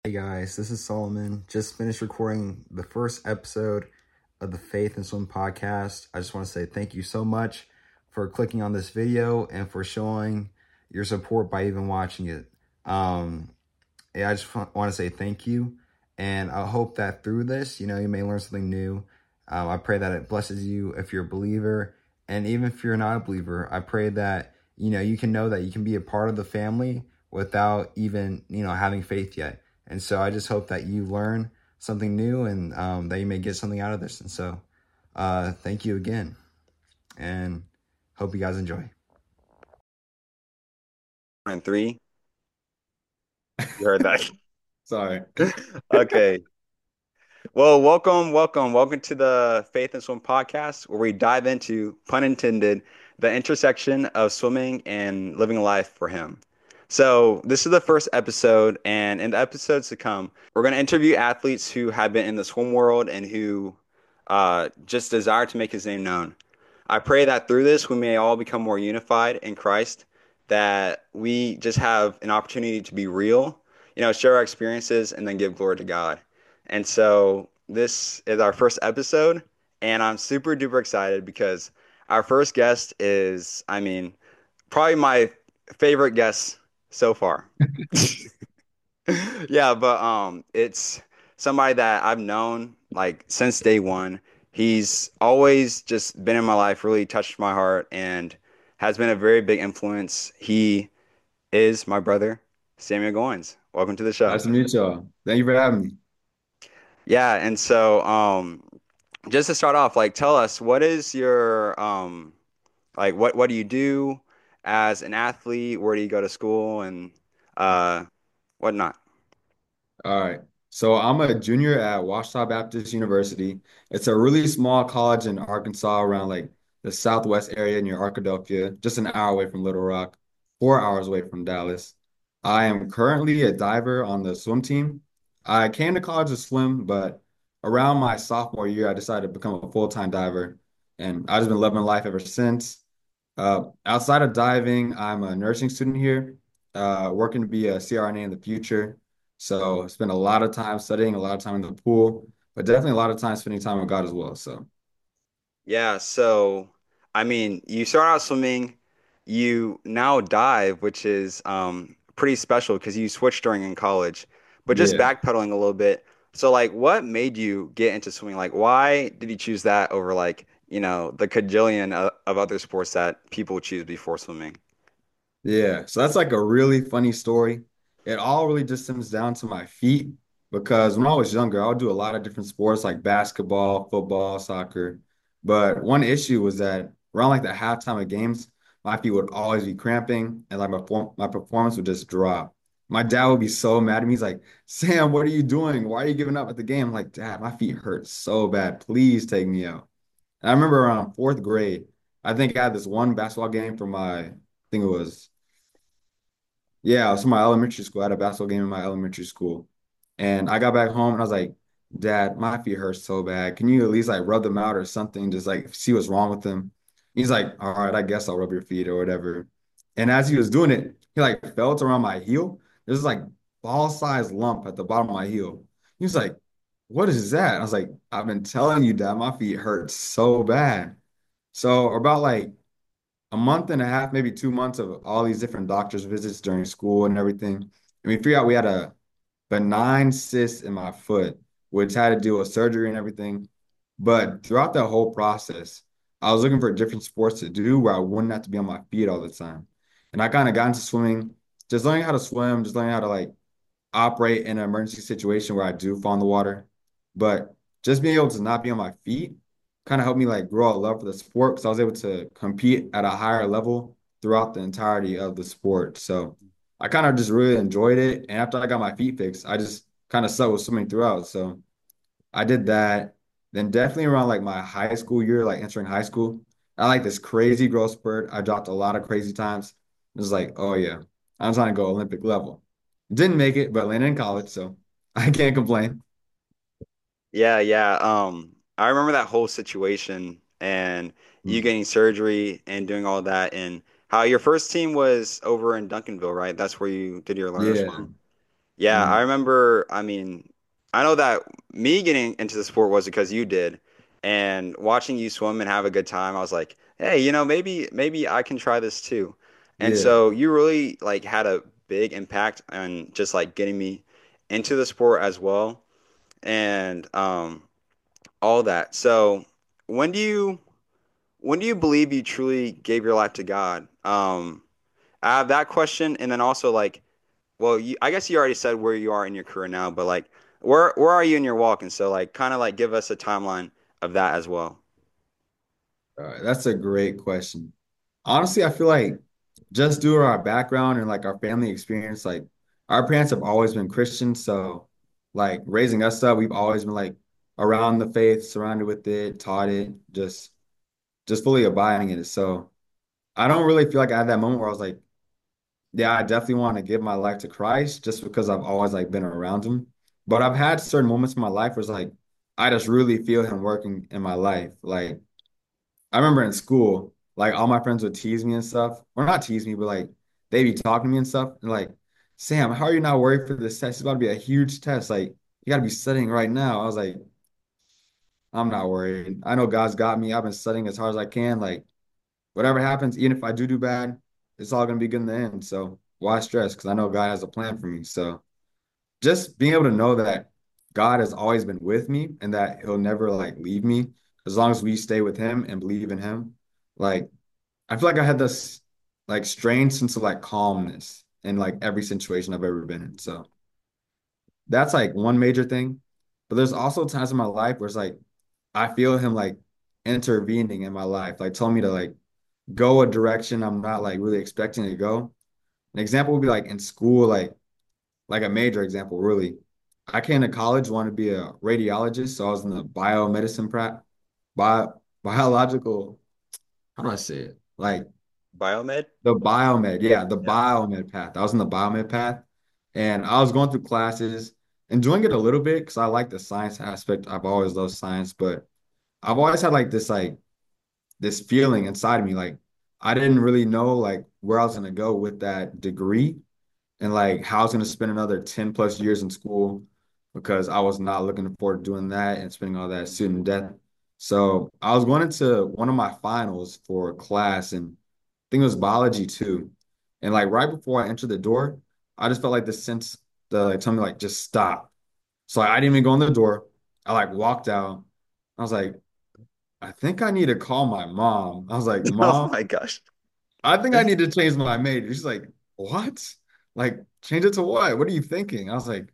Hey guys, this is Solomon. Just finished recording the first episode of the Faith and Swim podcast. I just want to say thank you so much for clicking on this video and for showing your support by even watching it. Um, I just want to say thank you, and I hope that through this, you may learn something new. I pray that it blesses you if you're a believer, and even if you're not a believer, I pray that you can know that you can be a part of the family without even having faith yet. And so I just hope that you learn something new and that you may get something out of this. And so thank you again, and hope you guys enjoy. And three, you heard that. Sorry. Okay. Well, welcome to the Faith and Swim podcast, where we dive into, pun intended, the intersection of swimming and living a life for Him. So, this is the first episode, and in the episodes to come, we're going to interview athletes who have been in the swim world and who just desire to make His name known. I pray that through this, we may all become more unified in Christ, that we just have an opportunity to be real, share our experiences, and then give glory to God. And so this is our first episode, and I'm super duper excited because our first guest is, probably my favorite guest so far. Yeah, but it's somebody that I've known like since day one. He's always just been in my life, really touched my heart, and has been a very big influence. He is my brother, Samuel Goins. Welcome to the show. Nice to meet y'all. Thank you for having me. Yeah, and so just to start off, like tell us what is your like what do you do as an athlete? Where do you go to school and uh whatnot? All right. So I'm a junior at Ouachita Baptist University. It's a really small college in Arkansas around like the southwest area near Arkadelphia, just an hour away from Little Rock, 4 hours away from Dallas. I am currently a diver on the swim team. I came to college to swim, but around my sophomore year, I decided to become a full-time diver, and I've just been loving life ever since. Outside of diving, I'm a nursing student here, working to be a CRNA in the future. So spend a lot of time studying, a lot of time in the pool, but definitely a lot of time spending time with God as well. So Yeah, so you start out swimming, you now dive, which is pretty special because you switched during in college. But just yeah. backpedaling a little bit, so like what made you get into swimming? Like why did you choose that over like, the cajillion of other sports that people choose before swimming? Yeah, so that's like a really funny story. It all really just stems down to my feet because when I was younger, I would do a lot of different sports like basketball, football, soccer. But one issue was that around like the halftime of games, my feet would always be cramping and like my performance would just drop. My dad would be so mad at me. He's like, Sam, what are you doing? Why are you giving up at the game? I'm like, Dad, my feet hurt so bad. Please take me out. And I remember around fourth grade, I think I had this one basketball game for I think it was yeah, it was from my elementary school. I had a basketball game in my elementary school. And I got back home and I was like, Dad, my feet hurt so bad. Can you at least like rub them out or something? Just like see what's wrong with them. He's like, all right, I guess I'll rub your feet or whatever. And as he was doing it, he like felt around my heel. There's like ball-sized lump at the bottom of my heel. He was like, what is that? I was like, I've been telling you, Dad, my feet hurt so bad. So about like a month and a half, maybe 2 months of all these different doctor's visits during school and everything. And we figured out we had a benign cyst in my foot, which had to do with surgery and everything. But throughout that whole process, I was looking for different sports to do where I wouldn't have to be on my feet all the time. And I kind of got into swimming, just learning how to swim, just learning how to like operate in an emergency situation where I do fall in the water. But just being able to not be on my feet kind of helped me like grow a love for the sport because I was able to compete at a higher level throughout the entirety of the sport. So I kind of just really enjoyed it. And after I got my feet fixed, I just kind of stuck with swimming throughout. So I did that. Then definitely around like my high school year, like entering high school, I like this crazy growth spurt. I dropped a lot of crazy times. It was like, oh yeah, I'm trying to go Olympic level. Didn't make it, but landed in college, so I can't complain. Yeah, yeah. I remember that whole situation and you Mm. getting surgery and doing all that and how your first team was over in Duncanville, right? That's where you did your learners Yeah. from. Yeah, I Mm, remember. I mean, I know that me getting into the sport was because you did, and watching you swim and have a good time, I was like, hey, maybe I can try this too. And yeah. so you really like had a big impact on just like getting me into the sport as well, and all that. So when do you when do you believe you truly gave your life to God? I have that question, and then also like, well, I guess you already said where you are in your career now, but like, where are you in your walk? And so like, kind of like give us a timeline of that as well. That's a great question. Honestly, I feel like just due to our background and like our family experience, like our parents have always been Christians. So like raising us up, we've always been like around the faith, surrounded with it, taught it, just fully abiding in it. So I don't really feel like I had that moment where I was like, yeah, I definitely want to give my life to Christ just because I've always like been around him. But I've had certain moments in my life where it's like I just really feel him working in my life. Like I remember in school, like all my friends would tease me and stuff, or not tease me, but like they'd be talking to me and stuff, and like, Sam, how are you not worried for this test? It's about to be a huge test. Like you got to be studying right now. I was like, I'm not worried. I know God's got me. I've been studying as hard as I can. Like whatever happens, even if I do bad, it's all gonna be good in the end. So why stress? Because I know God has a plan for me. So just being able to know that God has always been with me and that He'll never like leave me as long as we stay with Him and believe in Him. Like I feel like I had this like strange sense of like calmness in like every situation I've ever been in. So that's like one major thing. But there's also times in my life where it's like I feel him like intervening in my life, like telling me to like go a direction I'm not like really expecting to go. An example would be like in school, like a major example, really. I came to college, wanted to be a radiologist, so I was in the biomedicine biological, how do I say it? Like Biomed? the biomed, yeah, the Yeah. biomed path. I was in the biomed path, and I was going through classes, enjoying it a little bit because I like the science aspect. I've always loved science, but I've always had like this feeling inside of me, like I didn't really know like where I was gonna go with that degree and like how I was gonna spend another 10 plus years in school because I was not looking forward to doing that and spending all that student debt. So I was going into one of my finals for a class and I think it was biology too. And like right before I entered the door, I just felt like the sense the like tell me like just stop. So like, I didn't even go in the door. I like walked out. I was like, I think I need to call my mom. I was like, Oh Mom, my gosh. I think I need to change my major. She's like, what? Like, change it to what? What are you thinking? I was like,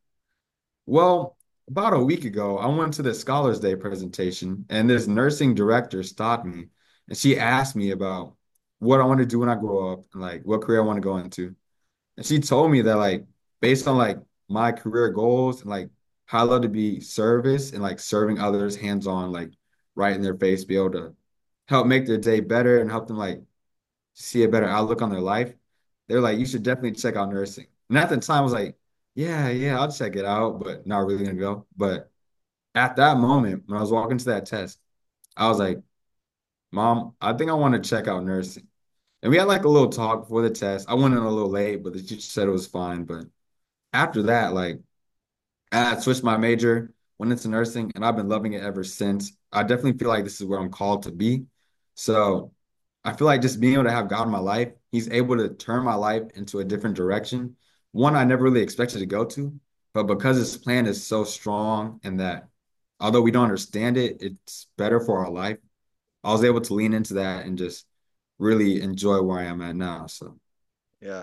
well, about a week ago, I went to the Scholars Day presentation, and this nursing director stopped me, and she asked me about what I want to do when I grow up and like what career I want to go into. And she told me that like based on like my career goals and like how I love to be service and like serving others hands-on, like right in their face, be able to help make their day better and help them like see a better outlook on their life, they're like, you should definitely check out nursing. And at the time, I was like, yeah, I'll check it out, but not really gonna go. But at that moment, when I was walking to that test, I was like, Mom, I think I want to check out nursing. And we had like a little talk before the test. I went in a little late, but the teacher said it was fine. But after that, like, I switched my major, went into nursing, and I've been loving it ever since. I definitely feel like this is where I'm called to be. So I feel like just being able to have God in my life, He's able to turn my life into a different direction. One I never really expected to go to, but because His plan is so strong and that although we don't understand it, it's better for our life. I was able to lean into that and just really enjoy where I am at now. So, Yeah.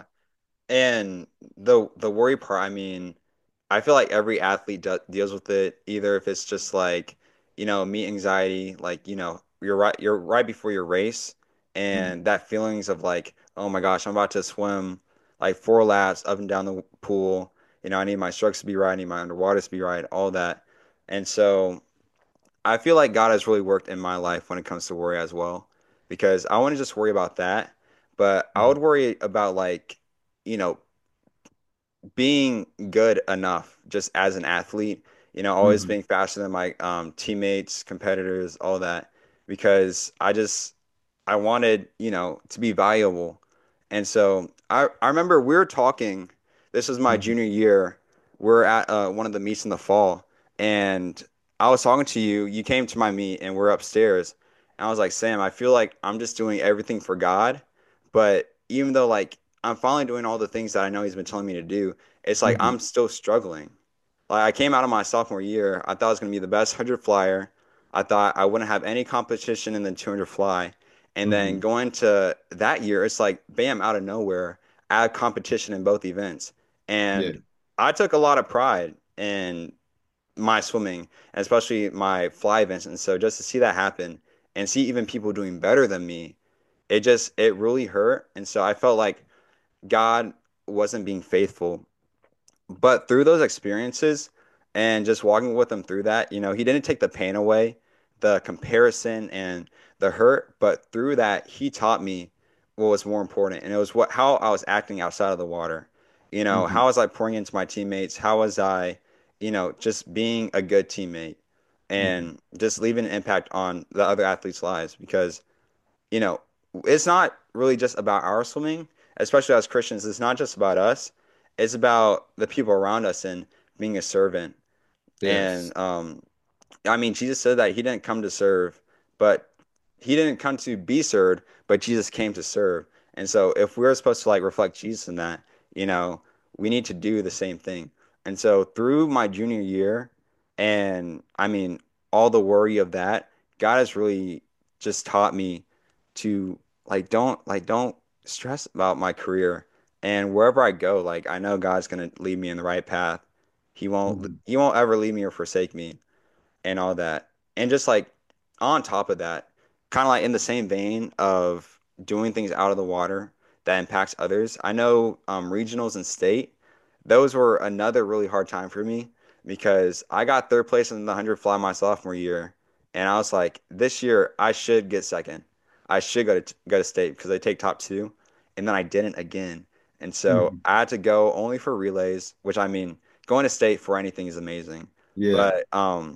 And the worry part, I mean, I feel like every athlete deals with it, either if it's just like, meet anxiety, like, you're right before your race, mm, and that feelings of like, oh my gosh, I'm about to swim like 4 laps up and down the pool. I need my strokes to be right, I need my underwater to be right, all that. And so I feel like God has really worked in my life when it comes to worry as well, because I want to just worry about that, but I mm, would worry about like, you know, being good enough just as an athlete, always mm, being faster than my teammates, competitors, all that, because I wanted, to be valuable. And so I remember we were talking, this was my mm, junior year we're at one of the meets in the fall, and I was talking to you. You came to my meet, and we're upstairs. And I was like, Sam, I feel like I'm just doing everything for God, but even though like I'm finally doing all the things that I know He's been telling me to do, it's like Hmm. I'm still struggling. Like I came out of my sophomore year, I thought I was going to be the best 100 flyer. I thought I wouldn't have any competition in the 200 fly. And then Hmm. going to that year, it's like bam, out of nowhere, I had competition in both events. Yeah. And I took a lot of pride in my swimming, and especially my fly events. And so just to see that happen and see even people doing better than me, it really hurt. And so I felt like God wasn't being faithful, but through those experiences and just walking with him through that, he didn't take the pain away, the comparison and the hurt, but through that, he taught me what was more important. And it was how I was acting outside of the water. Hmm. How was I pouring into my teammates? How was I, just being a good teammate Hmm. and just leaving an impact on the other athletes' lives? Because you know, it's not really just about our swimming, especially as Christians. It's not just about us. It's about the people around us and being a servant. Yes. And I mean, Jesus said that he didn't come to serve, but he didn't come to be served, but Jesus came to serve. And so if we're supposed to like reflect Jesus in that, you know, we need to do the same thing. And so through my junior year, and I mean, all the worry of that, God has really just taught me to don't stress about my career. And wherever I go, like I know God's gonna lead me in the right path. Hmm. He won't ever leave me or forsake me and all that. And just like on top of that, kind of like in the same vein of doing things out of the water that impacts others. I know regionals and state, those were another really hard time for me because I got third place in the 100 fly my sophomore year. And I was like, this year I should get second. I should go to state because they take top two. And then I didn't again. And so Hmm. I had to go only for relays, which I mean, going to state for anything is amazing. Yeah. But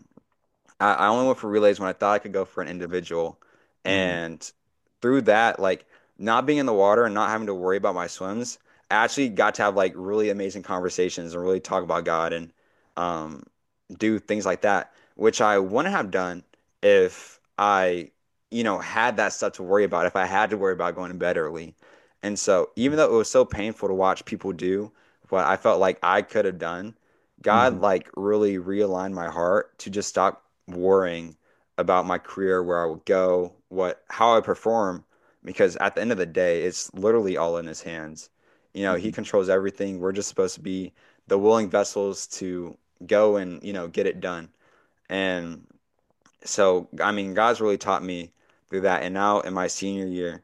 I only went for relays when I thought I could go for an individual. Hmm. And through that, like not being in the water and not having to worry about my swims, I actually got to have like really amazing conversations and really talk about God and um, do things like that, which I wouldn't have done if I, had that stuff to worry about, if I had to worry about going to bed early. And so even though it was so painful to watch people do what I felt like I could have done, God Hmm. like really realigned my heart to just stop worrying about my career, where I would go, how I perform, because at the end of the day, it's literally all in his hands. He Hmm. controls everything. We're just supposed to be the willing vessels to go and, get it done. And so I mean, God's really taught me through that. And now in my senior year,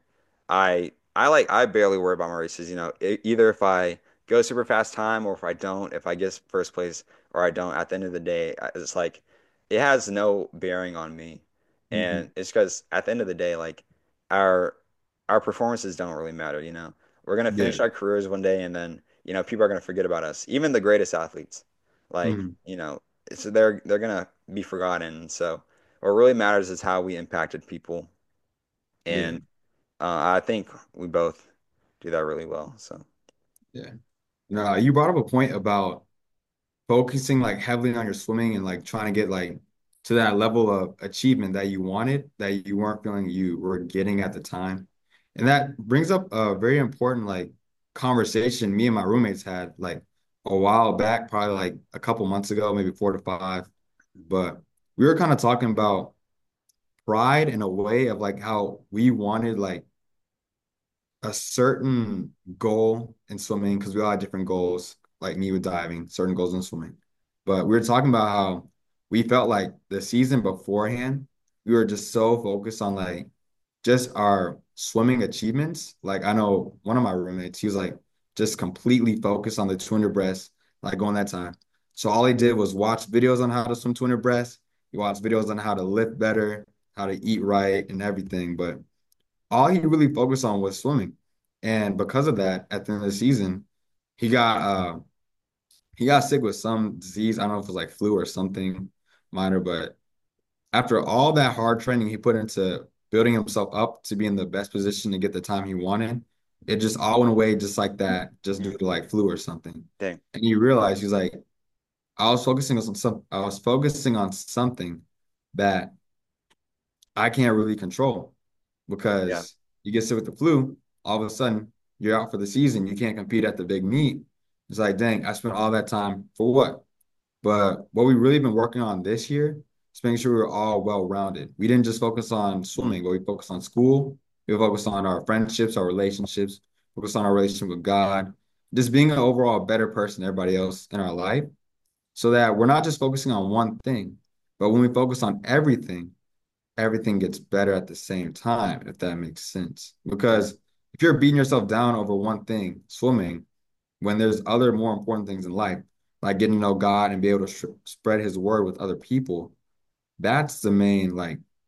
I barely worry about my races. Either if I go super fast time or if I don't, if I get first place or I don't. At the end of the day, it's like it has no bearing on me, Hmm. and it's because at the end of the day, like our our performances don't really matter. We're gonna Yeah. finish our careers one day, and then people are gonna forget about us. Even the greatest athletes, like Hmm. they're gonna be forgotten. So. What really matters is how we impacted people, Yeah. and I think we both do that really well. So Yeah. No, you brought up a point about focusing like heavily on your swimming and like trying to get like to that level of achievement that you wanted that you weren't feeling you were getting at the time. And that brings up a very important like conversation me and my roommates had like a while back, probably like a couple months ago, maybe 4 to 5. But we were kind of talking about pride in a way of like how we wanted like a certain goal in swimming because we all had different goals, like me with diving, certain goals in swimming. But we were talking about how we felt like the season beforehand, we were just so focused on like just our swimming achievements. Like I know one of my roommates, he was like just completely focused on the 200 breast, like going that time. So all he did was watch videos on how to swim 200 breast. He watched videos on how to lift better, how to eat right, and everything. But all he really focused on was swimming. And because of that, at the end of the season, he got uh he got sick with some disease. I don't know if it was like flu or something minor, but after all that hard training he put into building himself up to be in the best position to get the time he wanted, it just all went away just like that, just due to like flu or something. dang, And you realize he's like, I was focusing on something that I can't really control Yeah. because you get sick with the flu, all of a sudden you're out for the season. You can't compete at the big meet. It's like, dang, I spent all that time for what? But what we really been working on this year is making sure we're all well-rounded. We didn't just focus on Mm, swimming, but we focused on school. We focused on our friendships, our relationships, focused on our relationship with God, just being an overall better person than everybody else in our life, so that we're not just focusing on one thing, but when we focus on everything, everything gets better at the same time, if that makes sense. Because if you're beating yourself down over one thing, swimming, when there's other more important things in life, like getting to know God and be able to spread his word with other people, that's the main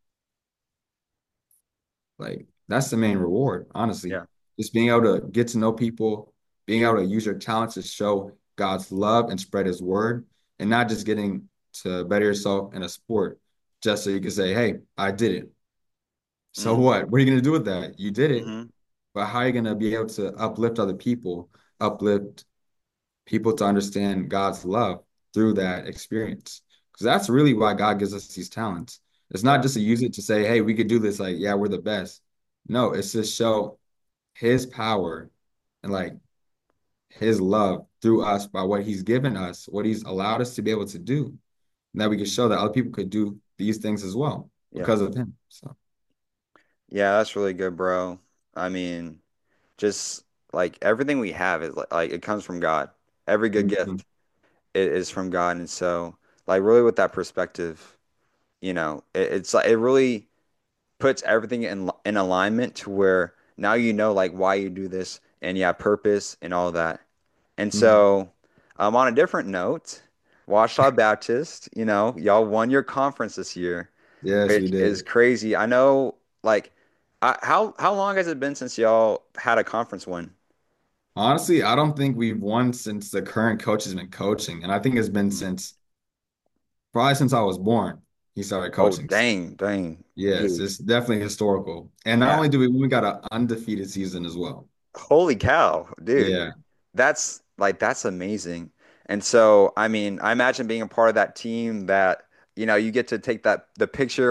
that's the main reward, honestly. yeah. Just being able to get to know people, being able to use your talents to show God's love and spread his word, and not just getting to better yourself in a sport just so you can say, hey, I did it. So Mm, what? What are you going to do with that? You did it, hmm. but how are you going to be able to uplift other people, uplift people to understand God's love through that experience? Because that's really why God gives us these talents. It's not Yeah. just to use it to say, hey, we could do this, like, yeah, we're the best. No, it's to show his power and like his love through us by what he's given us, what he's allowed us to be able to do. And that we can show that other people could do these things as well Yeah. because of him. So, Yeah, that's really good, bro. I mean, just like everything we have is like it comes from God. Every good mhm. gift is from God. And so, like, really with that perspective, it's like it really puts everything in alignment to where now you know like why you do this and you have purpose and all that. And Mhm. so, on a different note, Ouachita Baptist, y'all won your conference this year, Yes, we which is did. crazy. I know, like, how long has it been since y'all had a conference win? Honestly, I don't think we've won since the current coach has been coaching. And I think it's been Hmm. since probably since I was born, he started Oh, coaching. dang, dang, Yes, dude. it's definitely historical. And not Yeah. only do we got an undefeated season as well. Holy cow, dude. Yeah. That's amazing. And so, I mean, I imagine being a part of that team that, you get to take the picture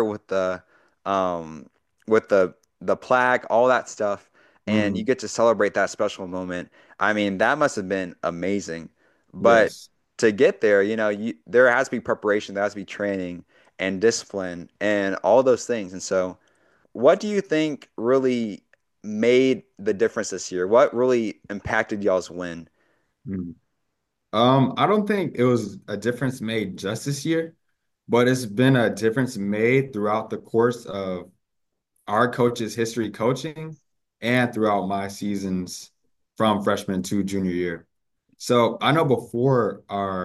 um with the plaque, all that stuff, and you Mhm. get to celebrate that special moment. I mean, that must have been amazing. But Yes. to get there, there has to be preparation, there has to be training and discipline and all those things. And so, what do you think really made the difference this year? What really impacted y'all's win? Mhm. I don't think it was a difference made just this year, but it's been a difference made throughout the course of our coach's history coaching and throughout my seasons from freshman to junior year. So I know before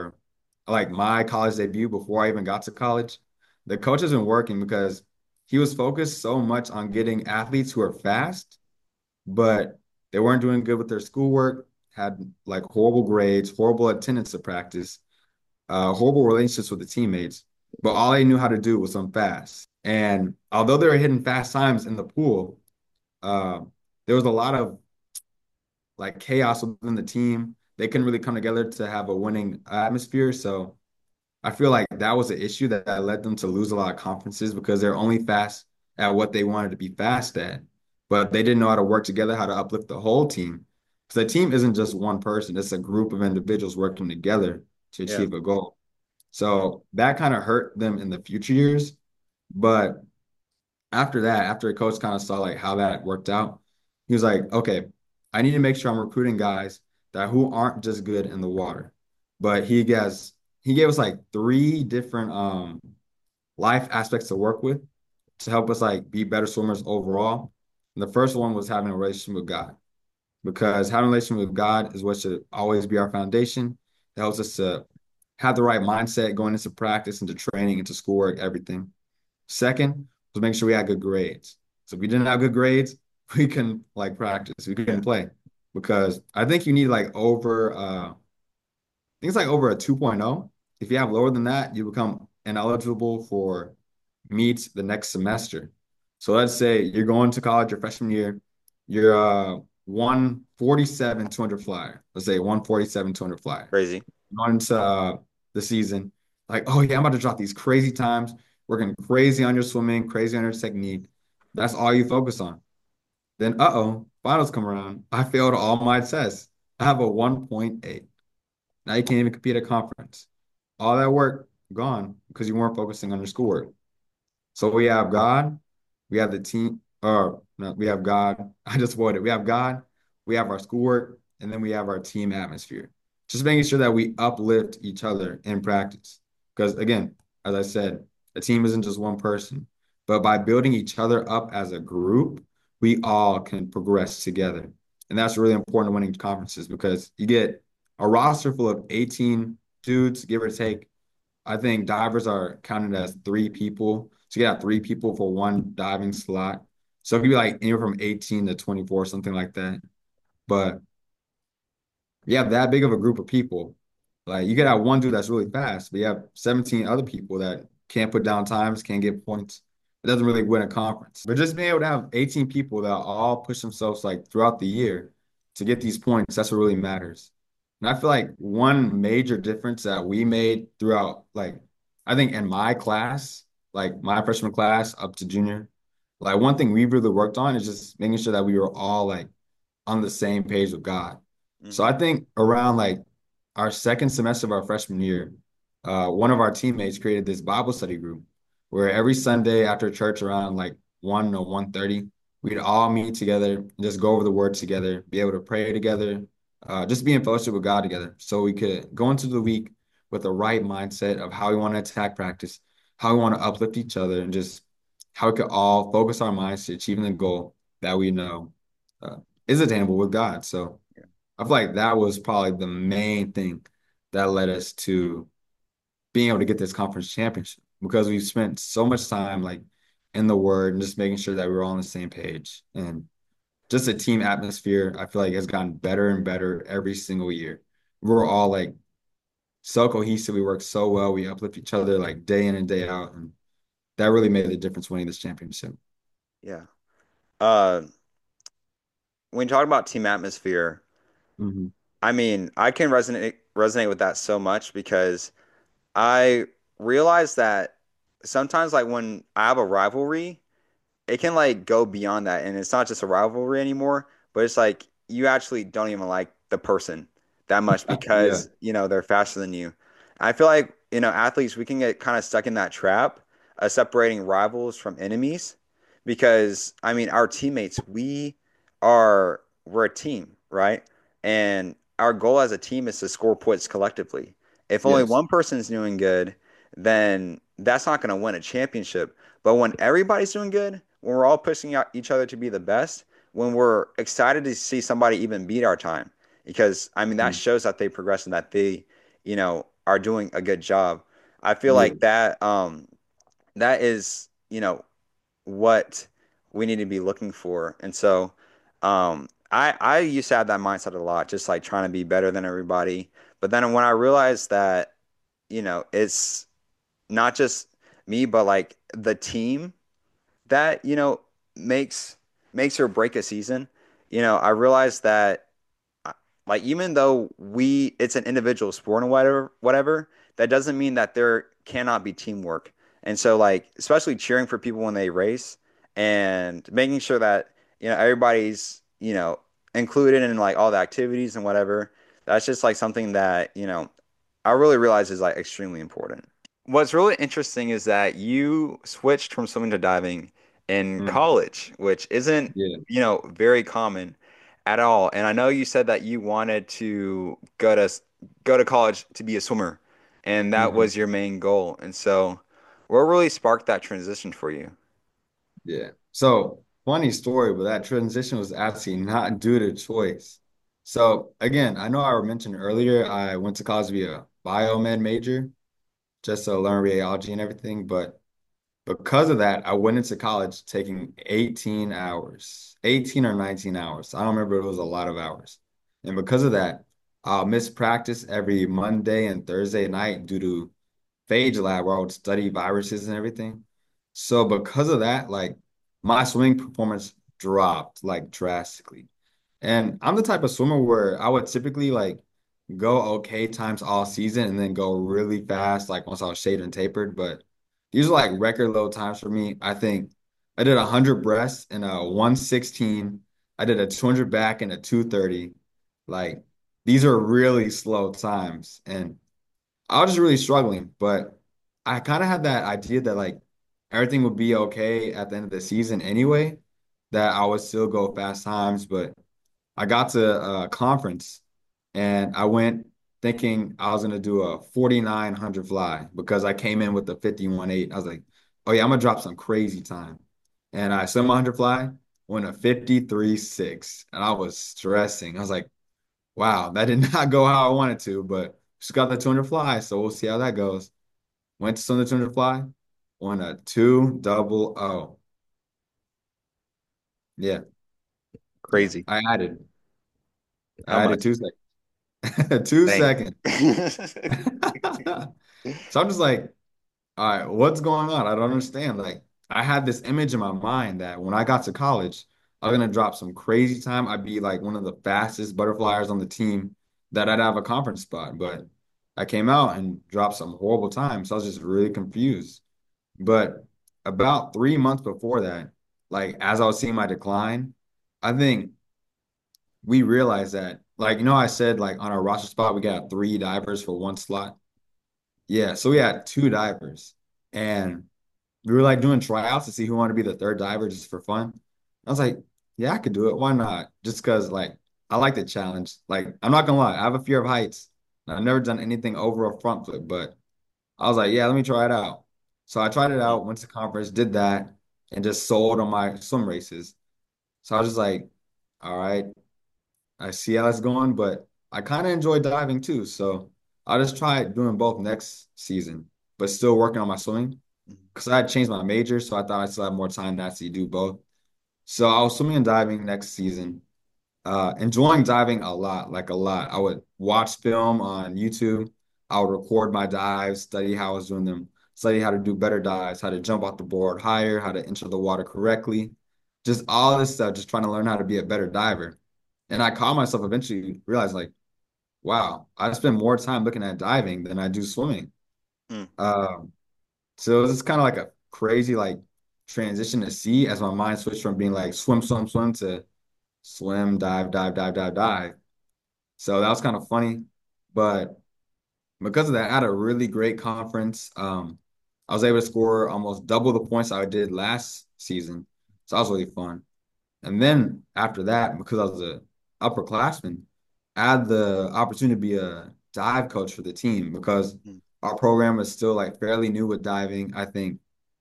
my college debut, before I even got to college, the coach has been working because he was focused so much on getting athletes who are fast, but they weren't doing good with their schoolwork, had like horrible grades, horrible attendance at practice, horrible relationships with the teammates, but all they knew how to do was swim fast. And although they were hitting fast times in the pool, uh, there was a lot of like chaos within the team. They couldn't really come together to have a winning atmosphere. So I feel like that was an issue that led them to lose a lot of conferences because they're only fast at what they wanted to be fast at, but they didn't know how to work together, how to uplift the whole team. Because the team isn't just one person, it's a group of individuals working together to Yeah. achieve a goal. So that kind of hurt them in the future years. But after that, after the coach kind of saw like how that worked out, he was like, okay, I need to make sure I'm recruiting guys that who aren't just good in the water. But he gave us like three different life aspects to work with to help us like be better swimmers overall. And the first one was having a relationship with God because having a relationship with God is what should always be our foundation. It helps us to have the right mindset going into practice, into training, into schoolwork, everything. Second was make sure we had good grades. So if we didn't have good grades, we couldn't like practice, we Yeah. couldn't play because I think you need like I think it's like over a 2.0. If you have lower than that, you become ineligible for meets the next semester. So let's say you're going to college your freshman year, you're 147 200 flyer. Let's say 147 200 flyer. Crazy. Going to the season. Like, oh yeah, I'm about to drop these crazy times, working crazy on your swimming, crazy on your technique. That's all you focus on. Then, finals come around. I failed all my tests. I have a 1.8. Now you can't even compete at conference. All that work gone because you weren't focusing on your schoolwork. So we have God, we have the team, or no, we have God. I just avoided. We have God, we have our schoolwork, and then we have our team atmosphere. Just making sure that we uplift each other in practice. Because again, as I said, a team isn't just one person, but by building each other up as a group, we all can progress together. And that's really important to winning conferences because you get a roster full of 18 dudes, give or take. I think divers are counted as three people. So you got three people for one diving slot. So it could be like anywhere from 18 to 24, something like that. But you have that big of a group of people. Like you could have one dude that's really fast, but you have 17 other people that can't put down times, can't get points. It doesn't really win a conference. But just being able to have 18 people that all push themselves like throughout the year to get these points, that's what really matters. And I feel like one major difference that we made throughout, like, I think in my class, like my freshman class up to junior, like one thing we really worked on is just making sure that we were all like on the same page with God. So Hmm. I think around like our second semester of our freshman year, one of our teammates created this Bible study group where every Sunday after church around like 1 or 1:30, we'd all meet together and just go over the word together, be able to pray together, just be in fellowship with God together. So we could go into the week with the right mindset of how we want to attack practice, how we want to uplift each other, and just how we could all focus our minds to achieving the goal that we know uh, is attainable with God. So Yeah. I feel like that was probably the main thing that led us to being able to get this conference championship because we've spent so much time like in the word and just making sure that we're all on the same page. And just the team atmosphere, I feel like has gotten better and better every single year. We're all like so cohesive. We work so well. We uplift each other like day in and day out. And that really made the difference winning this championship. Yeah. Uh, when you talk about team atmosphere, Hmm. I mean, I can resonate with that so much because I realize that sometimes, like when I have a rivalry, it can like go beyond that, and it's not just a rivalry anymore, but it's like you actually don't even like the person that much Yeah. because they're faster than you. I feel like athletes, we can get kind of stuck in that trap of separating rivals from enemies because I mean our teammates, we're a team, right? And our goal as a team is to score points collectively. If only Yes. one person's doing good, then that's not going to win a championship. But when everybody's doing good, when we're all pushing out each other to be the best, when we're excited to see somebody even beat our time, because I mean that Mhm. shows that they progress and that they, are doing a good job. I feel Yeah. like that is, what we need to be looking for. And so, I used to have that mindset a lot, just like trying to be better than everybody. But then when I realized that, it's not just me, but like the team that makes makes or break a season. I realized that like even though we it's an individual sport and whatever, that doesn't mean that there cannot be teamwork. And so like especially cheering for people when they race and making sure that everybody's included in like all the activities and whatever. That's just like something that I really realize is like extremely important. What's really interesting is that you switched from swimming to diving in Mhm. college, which isn't, Yeah. very common at all. And I know you said that you wanted to go to college to be a swimmer, and that Mhm. was your main goal. And so, what really sparked that transition for you? Yeah. So funny story, but that transition was actually not due to choice. So again, I know I mentioned earlier I went to college to be a biomed major just to learn radiology and everything, but because of that, I went into college taking 18 hours, 18 or 19 hours. I don't remember, it was a lot of hours. And because of that, I'll miss practice every Monday and Thursday night due to phage lab where I would study viruses and everything. So because of that, like my swimming performance dropped like drastically. And I'm the type of swimmer where I would typically like go okay times all season and then go really fast, like once I was shaved and tapered. But these are like record low times for me. I think I did 100 breasts in a 116. I did a 200 back and a 230. Like these are really slow times. And I was just really struggling. But I kind of had that idea that like everything would be okay at the end of the season anyway, that I would still go fast times. But I got to a conference and I went thinking I was gonna do a 4,900 fly because I came in with the 51.8. I was like, oh yeah, I'm gonna drop some crazy time. And I swim 100 fly, went a 53.6, and I was stressing. I was like, wow, that did not go how I wanted to, but just got the 200 fly, so we'll see how that goes. Went to swim the 200 fly, won a 200. Yeah, Crazy. I How added much? 2 seconds. 2 seconds. Dang. So I'm just like, all right, what's going on? I don't understand. Like, I had this image in my mind that when I got to college, I was gonna drop some crazy time. I'd be like one of the fastest butterflyers on the team, that I'd have a conference spot. But I came out and dropped some horrible time. So I was just really confused. But about 3 months before that, like as I was seeing my decline, I think we realized that, like, I said, like on our roster spot, we got 3 divers for one slot. Yeah, so we had 2 divers, and we were like doing tryouts to see who wanted to be the third diver just for fun. I was like, yeah, I could do it. Why not? Just because, like, I like the challenge. Like, I'm not gonna lie, I have a fear of heights. I've never done anything over a front flip, but I was like, yeah, let me try it out. So I tried it out, went to conference, did that, and just sold on my swim races. So I was just like, all right, I see how that's going, but I kind of enjoy diving too. So I'll just try doing both next season, but still working on my swimming because I had changed my major. So I thought I still had more time to actually do both. So I was swimming and diving next season, enjoying diving a lot, like a lot. I would watch film on YouTube. I would record my dives, study how I was doing them, study how to do better dives, how to jump off the board higher, how to enter the water correctly. Just all this stuff, just trying to learn how to be a better diver. And I caught myself eventually realizing, like, wow, I spend more time looking at diving than I do swimming. Mm. Um, so it was just kind of like a crazy like transition to see as my mind switched from being like swim, swim, swim to swim, dive, dive, dive, dive, dive. So that was kind of funny. But because of that, I had a really great conference. I was able to score almost double the points I did last season. So that was really fun. And then after that, because I was a upperclassman, I had the opportunity to be a dive coach for the team because Mm. our program is still like fairly new with diving. I think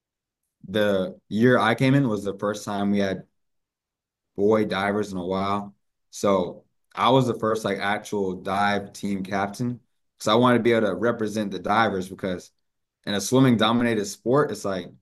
the year I came in was the first time we had boy divers in a while. So I was the first like actual dive team captain. So I wanted to be able to represent the divers because in a swimming dominated sport, it's like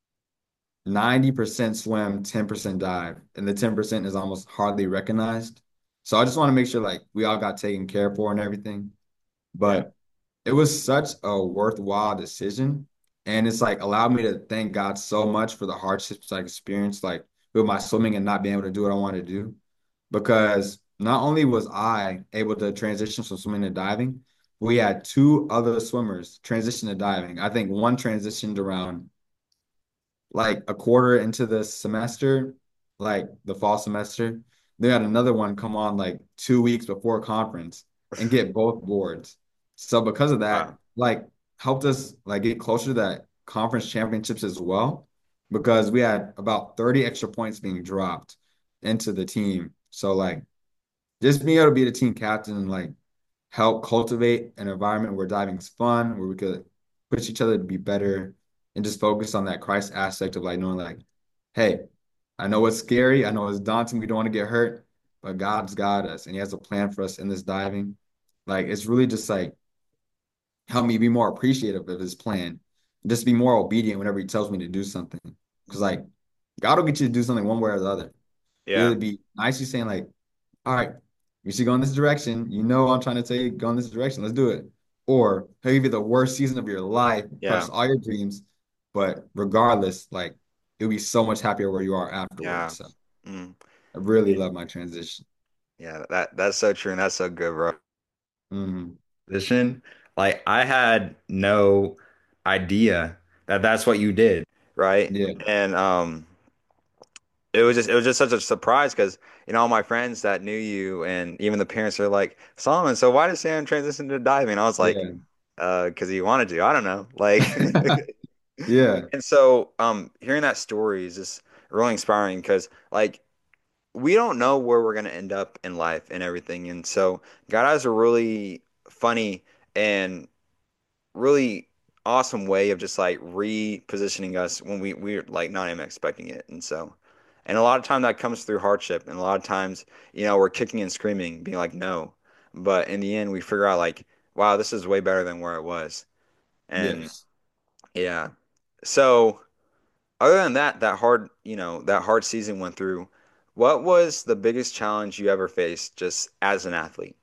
90% swim, 10% dive, and the 10% is almost hardly recognized. So I just want to make sure like we all got taken care for and everything. Yeah. But it was such a worthwhile decision. And it's like allowed me to thank God so much for the hardships I experienced, like with my swimming and not being able to do what I wanted to do. Because not only was I able to transition from swimming to diving, we had 2 other swimmers transition to diving. I think one transitioned around like a quarter into the semester, like the fall semester. They had another one come on like 2 weeks before conference and get both boards. So because of that, Wow. like helped us like get closer to that conference championships as well, because we had about 30 extra points being dropped into the team. So like just being able to be the team captain and like help cultivate an environment where diving's fun, where we could push each other to be better and just focus on that Christ aspect of like knowing like, hey, I know it's scary, I know it's daunting, we don't want to get hurt, but God's got us and He has a plan for us in this diving. Like it's really just like help me be more appreciative of His plan, just be more obedient whenever He tells me to do something. Because like God will get you to do something one way or the other. He'll Yeah. either be nicely saying like, all right, you should go in this direction. You know, I'm trying to tell you, go in this direction. Let's do it. Or he'll give you the worst season of your life, crush Yeah. all your dreams. But regardless, like you'll be so much happier where you are Yeah. afterwards. So Mm. I really Yeah. love my transition. Yeah. That's so true and that's so good, bro. Hmm. Position. Like I had no idea that that's what you did, right? Yeah, And it was just such a surprise because all my friends that knew you and even the parents are like, Solomon, so why did Sam transition to diving? I was like, yeah, because he wanted to. I don't know. Like yeah, and so hearing that story is just really inspiring because like we don't know where we're gonna end up in life and everything. And so God has a really funny and really awesome way of just like repositioning us when we're like not even expecting it. And so, and a lot of time that comes through hardship, and a lot of times, we're kicking and screaming, being like, no. But in the end, we figure out like, wow, this is way better than where it was. And yes. yeah. So other than that, that hard season went through. What was the biggest challenge you ever faced just as an athlete?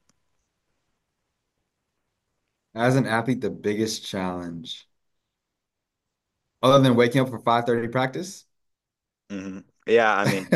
As an athlete, the biggest challenge, other than waking up for 5:30 practice, Yeah, I mean,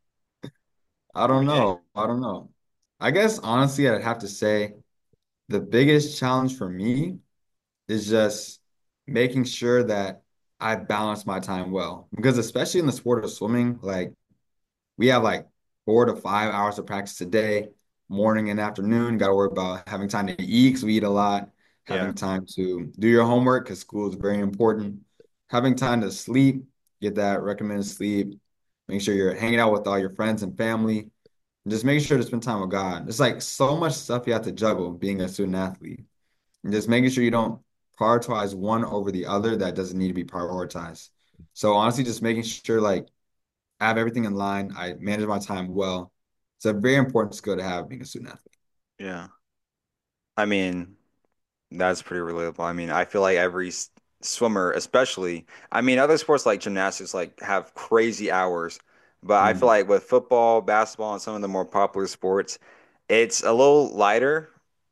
I don't know. I don't know. I guess honestly, I'd have to say the biggest challenge for me is just making sure that I balance my time well. Because especially in the sport of swimming, like we have like 4 to 5 hours of practice a day, morning and afternoon. Got to worry about having time to eat because we eat a lot, yeah, having time to do your homework because school is very important, having time to sleep, get that recommended sleep, make sure you're hanging out with all your friends and family, and just making sure to spend time with God. It's like so much stuff you have to juggle being a student athlete, and just making sure you don't prioritize one over the other that doesn't need to be prioritized. So honestly, just making sure like I have everything in line. I manage my time well. It's a very important skill to have being a student athlete. yeah. I mean, that's pretty relatable. I mean, I feel like every swimmer, especially, I mean, other sports like gymnastics, like have crazy hours, but I feel Mm, like with football, basketball, and some of the more popular sports, it's a little lighter.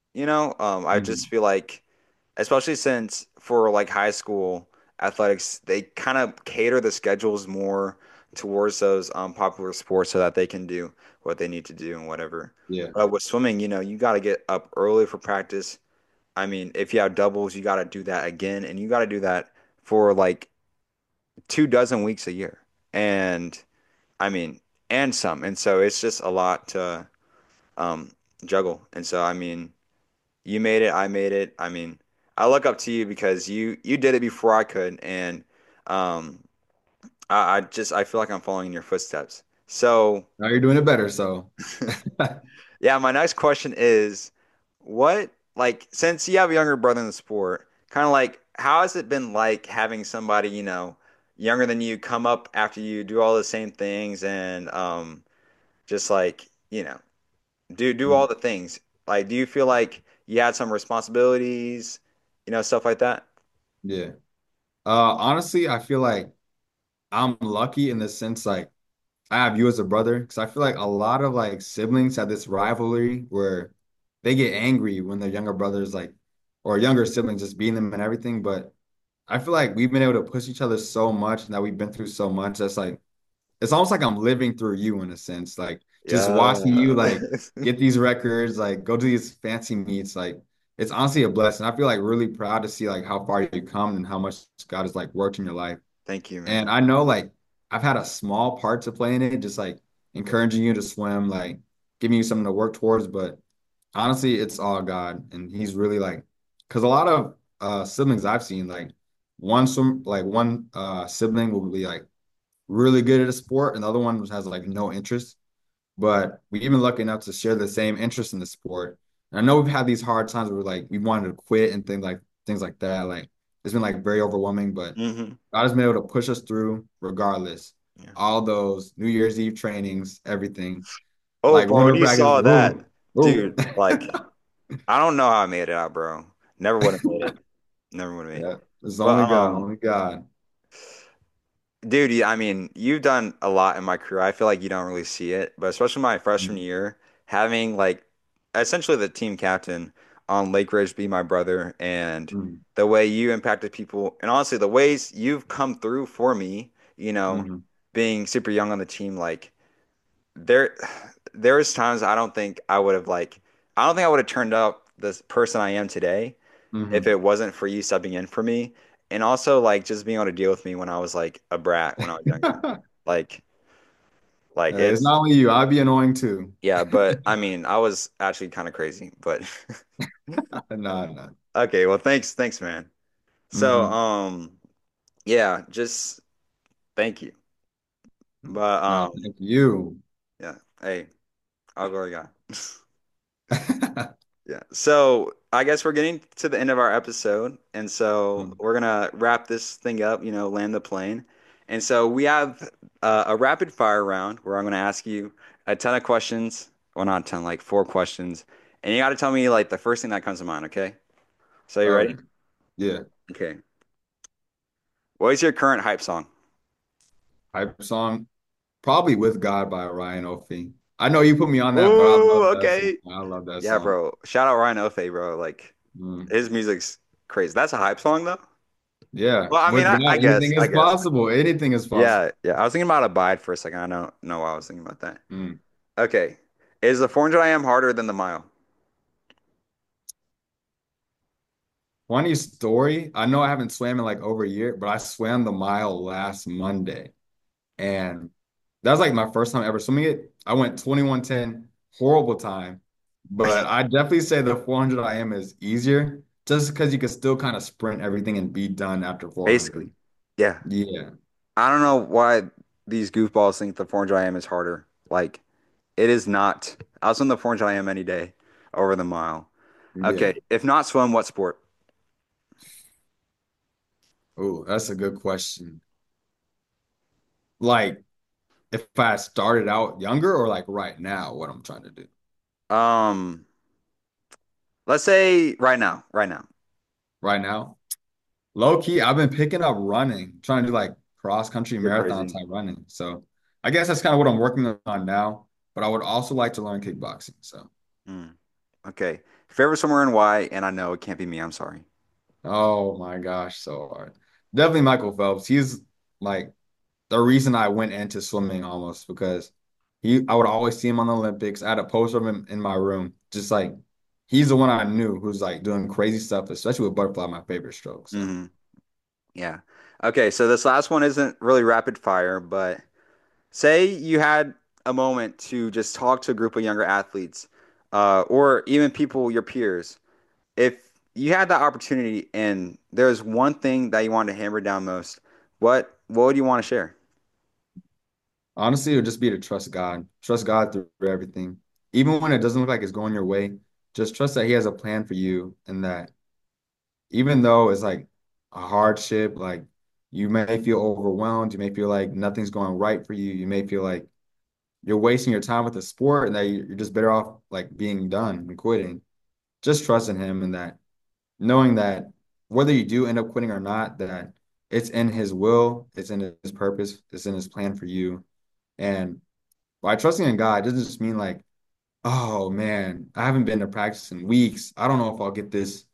I just mm, feel like, especially since for like high school athletics, they kind of cater the schedules more towards those popular sports so that they can do what they need to do and whatever. yeah, But with swimming, you got to get up early for practice. I mean, if you have doubles, you got to do that again, and you got to do that for like 2 dozen weeks a year, and I mean, and some, and so it's just a lot to um, juggle. And so, I mean, you made it, I made it. I mean, I look up to you because you did it before I could, and um, I feel like I'm following in your footsteps. So. now you're doing it better. So, Yeah, my next question is what, like, since you have a younger brother in the sport, kind of like, how has it been like having somebody, younger than you come up after you, do all the same things and just like, do mm, all the things? Like, do you feel like you had some responsibilities, stuff like that? yeah. Honestly, I feel like I'm lucky in the sense like I have you as a brother because I feel like a lot of like siblings have this rivalry where they get angry when their younger brothers like or younger siblings just beating them and everything. But I feel like we've been able to push each other so much and that we've been through so much. That's like it's almost like I'm living through you in a sense. Like just watching Yeah. you like get these records, like go to these fancy meets, like it's honestly a blessing. I feel like really proud to see like how far you come and how much God has like worked in your life. Thank you, And man. I know like I've had a small part to play in it, just like encouraging you to swim, like giving you something to work towards. But honestly, it's all God. And he's really like, because a lot of siblings I've seen, like one sibling will be like really good at a sport and the other one has like no interest. But we even lucky enough to share the same interest in the sport. And I know we've had these hard times where like we wanted to quit and things like that. Like it's been like very overwhelming, but Hmm. God has been able to push us through regardless. Yeah. All those New Year's Eve trainings, everything. Oh, Like bro, winter when you practice, saw that, ooh, ooh. dude, like, I don't know how I made it out, bro. Never would have made it. Never would have made it. Yeah, it's But only God, only God. dude, I mean, you've done a lot in my career. I feel like you don't really see it, but especially my freshman Mm, year, having like essentially the team captain on Lake Ridge be my brother, and mm, the way you impacted people, and honestly, the ways you've come through for me, mm, being super young on the team, like there there's times I don't think I would have turned up this person I am today if Hmm. it wasn't for you stepping in for me, and also like just being able to deal with me when I was like a brat when I was younger. Like like It's it's not only you. I'd be annoying too. yeah, but I mean I was actually kind of crazy, but Nah, nah. okay, well thanks man. So Hmm. yeah, just thank you. But Nah, thank you. yeah, hey, I'll go again. Yeah. So I guess we're getting to the end of our episode. And so Mm. we're gonna wrap this thing up, land the plane. And so we have a rapid fire round where I'm gonna ask you a ton of questions. Well, not a ton, like 4 questions. And you gotta tell me like the first thing that comes to mind, okay? So you ready? Okay. Yeah. Okay. What is your current hype song? Hype song, probably With God by Ryan O'Fee. I know you put me on that, but I Ooh, love that song. okay. I love that Yeah, song. bro. Shout out Ryan Ofe, bro. Like Mm. his music's crazy. That's a hype song though? Yeah. Well, I mean, With I God, guess, anything I is guess. possible. Anything is possible. Yeah, yeah. I was thinking about Abide for a second. I don't know why I was thinking about that. Mm. Okay. Is the 400 IM harder than the mile? Funny story. I know I haven't swam in like over a year, but I swam the mile last Monday. And that was like my first time ever swimming it. I went 21:10, horrible time. But I definitely say the 400 IM is easier just because you can still kind of sprint everything and be done after 400. Basically. Yeah. Yeah. I don't know why these goofballs think the 400 IM is harder. Like, it is not. I'll swim the 400 IM any day over the mile. Okay. Yeah. If not swim, what sport? Oh, that's a good question. Like, if I started out younger or like right now, what I'm trying to do Um, let's say right now. Right now. right now. Low key, I've been picking up running, trying to do like cross country You're marathon crazy. type running. So I guess that's kind of what I'm working on now. But I would also like to learn kickboxing. So, Mm. Okay. Favorite swimmer and why? And I know it can't be me. I'm sorry. oh my gosh, so hard. Definitely Michael Phelps. He's like the reason I went into swimming almost because I would always see him on the Olympics. I had a poster of him in my room. Just like he's the one I knew who's like doing crazy stuff, especially with butterfly, my favorite stroke. So. Hmm. Yeah. Okay. So this last one isn't really rapid fire, but say you had a moment to just talk to a group of younger athletes, or even people, your peers. If you had that opportunity and there's one thing that you wanted to hammer down most, what would you want to share? Honestly, it would just be to trust God. Trust God through everything. Even when it doesn't look like it's going your way, just trust that He has a plan for you and that even though it's like a hardship, like you may feel overwhelmed, you may feel like nothing's going right for you, you may feel like you're wasting your time with the sport and that you're just better off like being done and quitting. Just trusting Him and that knowing that whether you do end up quitting or not, that it's in His will, it's in His purpose, it's in His plan for you. And by trusting in God, it doesn't just mean like, oh man, I haven't been to practice in weeks. I don't know if I'll get this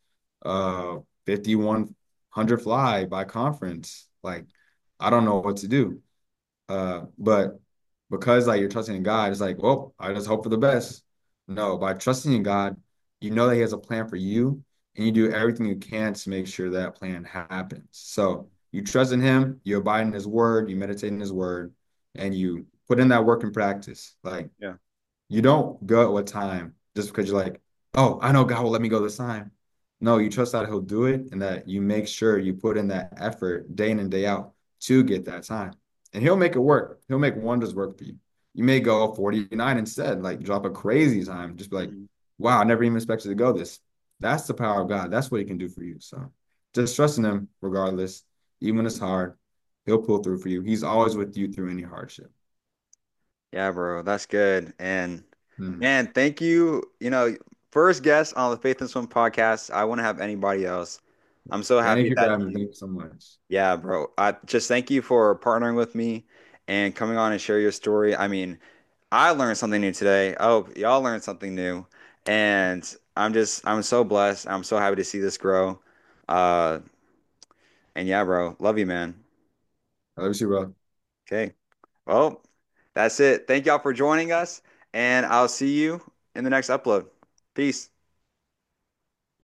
5100 fly by conference. Like, I don't know what to do. But because like you're trusting in God, it's like, well, I just hope for the best. No, by trusting in God, you know that He has a plan for you, and you do everything you can to make sure that plan happens. So you trust in Him, you abide in His word, you meditate in His word, and you put in that work and practice. Like Yeah. you don't go at a time just because you're like, oh, I know God will let me go this time. No, you trust that He'll do it and that you make sure you put in that effort day in and day out to get that time. And He'll make it work. He'll make wonders work for you. You may go 49 instead, like drop a crazy time. Just be like, Mhm. wow, I never even expected to go this. That's the power of God. That's what He can do for you. So just trust in Him regardless, even when it's hard. He'll pull through for you. He's always with you through any hardship. Yeah, bro, that's good. And Mhm. man, thank you. First guest on the Faith and Swim podcast. I wouldn't have anybody else. I'm so Thank happy you for that having me. you, Thank you so much. yeah, bro. I just thank you for partnering with me and coming on and share your story. I mean, I learned something new today. Oh, y'all learned something new. And I'm so blessed. I'm so happy to see this grow. Uh, and yeah, bro, love you, man. I love you, bro. Okay. Well, that's it. Thank y'all for joining us, and I'll see you in the next upload. Peace.